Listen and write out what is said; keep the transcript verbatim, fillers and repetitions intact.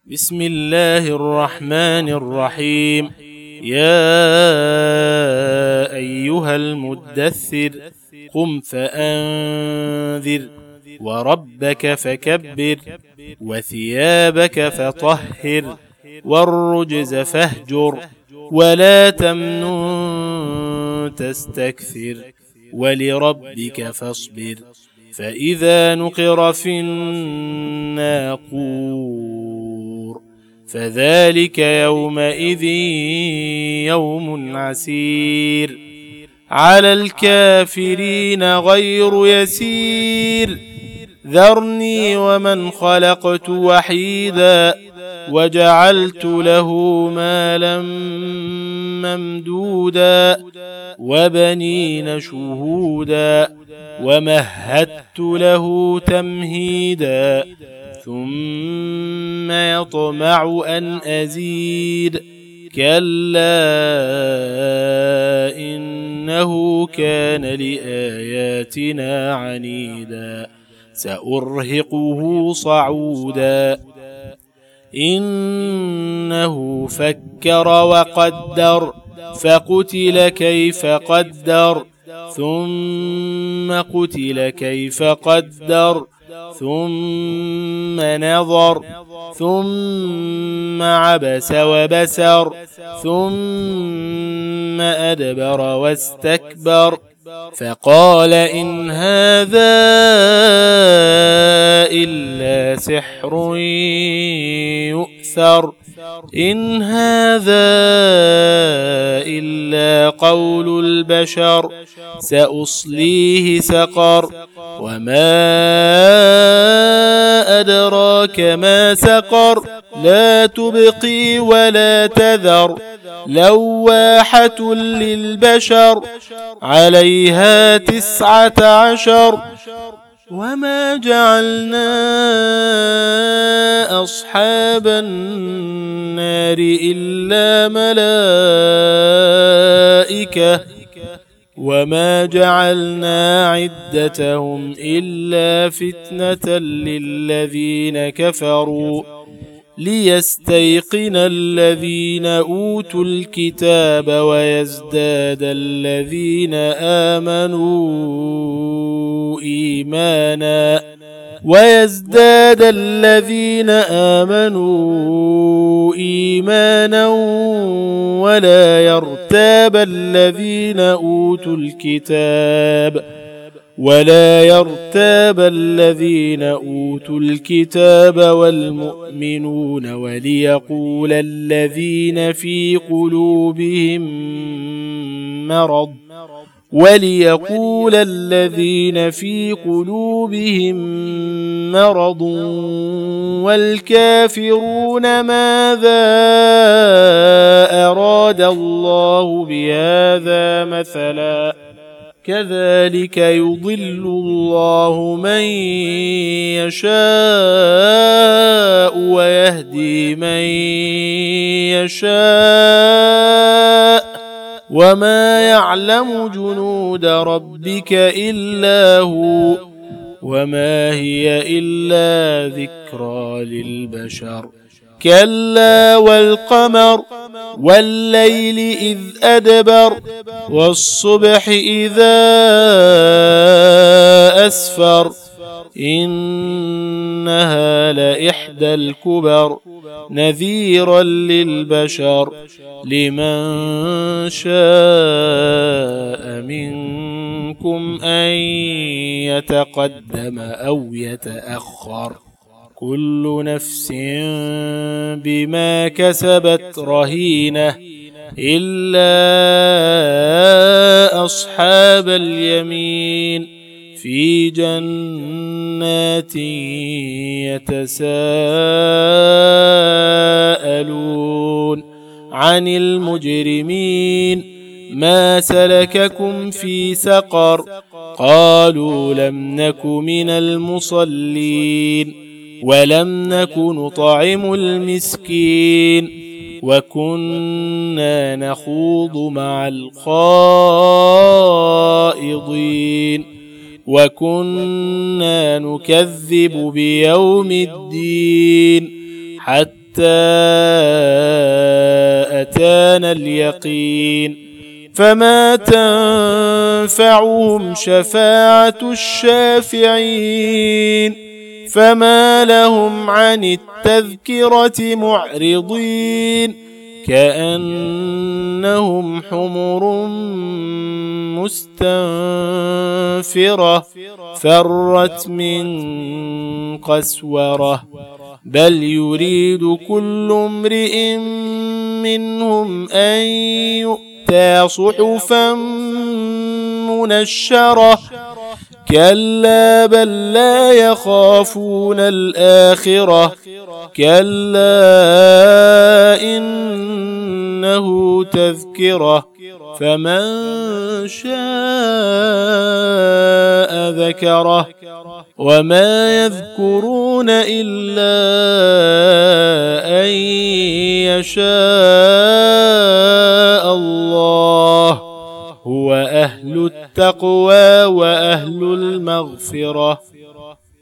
بسم الله الرحمن الرحيم. يا أيها المدثر قم فأنذر وربك فكبر وثيابك فطهر والرجز فاهجر ولا تمنن تستكثر ولربك فاصبر فإذا نقر في الناقور فذلك يومئذ يوم عسير على الكافرين غير يسير. ذرني ومن خلقت وحيدا وجعلت له مالا ممدودا وبنين شهودا ومهدت له تمهيدا ثم يطمع أن أزيد كلا إنه كان لآياتنا عنيدا سأرهقه صعودا إنه فكر وقدر فقتل كيف قدر ثم قتل كيف قدر ثم نظر ثم عبس وبسر ثم أدبر واستكبر فقال إن هذا إلا سحر يؤثر إن هذا إلا قول البشر سأصليه سقر وما أدراك ما سقر لا تبقي ولا تذر لواحة للبشر عليها تسعة عشر وما جعلنا أصحاب النار إلا ملائكة وما جعلنا عدتهم إلا فتنة للذين كفروا ليستيقن الذين أوتوا الكتاب ويزداد الذين آمنوا إيمانا ويزداد الذين آمنوا إيمانا ولا يرتاب الذين أوتوا الكتاب ولا يرتاب الذين أوتوا الكتاب والمؤمنون وليقول الذين في قلوبهم مرض وليقول الذين في قلوبهم مرض والكافرون ماذا أراد الله بهذا مثلا كذلك يضل الله من يشاء ويهدي من يشاء وما يعلم جنود ربك إلا هو وما هي إلا ذكرى للبشر كلا والقمر والليل إذ أدبر والصبح إذا أسفر إنها لإحدى الكبر نذيرا للبشر لمن شاء منكم أن يتقدم أو يتأخر كل نفس بما كسبت رهينة إلا أصحاب اليمين في جنات يتساءلون عن المجرمين ما سلككم في سقر قالوا لم نك من المصلين ولم نك نطعم المسكين وكنا نخوض مع الخائضين وكنا نكذب بيوم الدين حتى أتانا اليقين فما تنفعهم شفاعة الشافعين فما لهم عن التذكرة معرضين كأنهم حمر مستنفرة فرت من قسورة بل يريد كل امرئ منهم أن يؤتى صحفا منشرة كلا بل لا يخافون الآخرة كلا إنه تذكرة فمن شاء ذكره وما يذكرون إلا أن يشاء الله هو أهل التقوى وأهل المغفرة